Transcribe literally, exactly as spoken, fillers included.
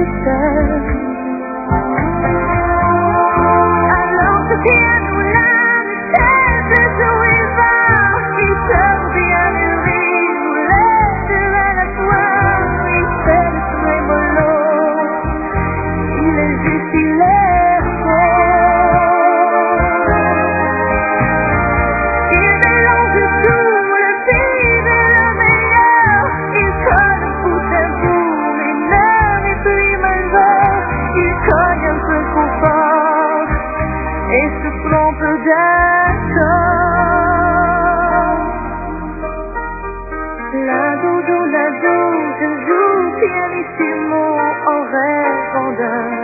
presque seul. Alors ce piano là ne cesse de jouer fort. Il chante bien le rythme, les deux à la fois. Il fait le tremolo, il est juste, il est fort. Il mélange tout, le pire et le meilleur. Il colle un bout à bout, et l'un n'est plus malvers. Il cogne un peu trop fort et se trompe d'accord. La do, do, la do, je joue pianissimo en rêvant d'un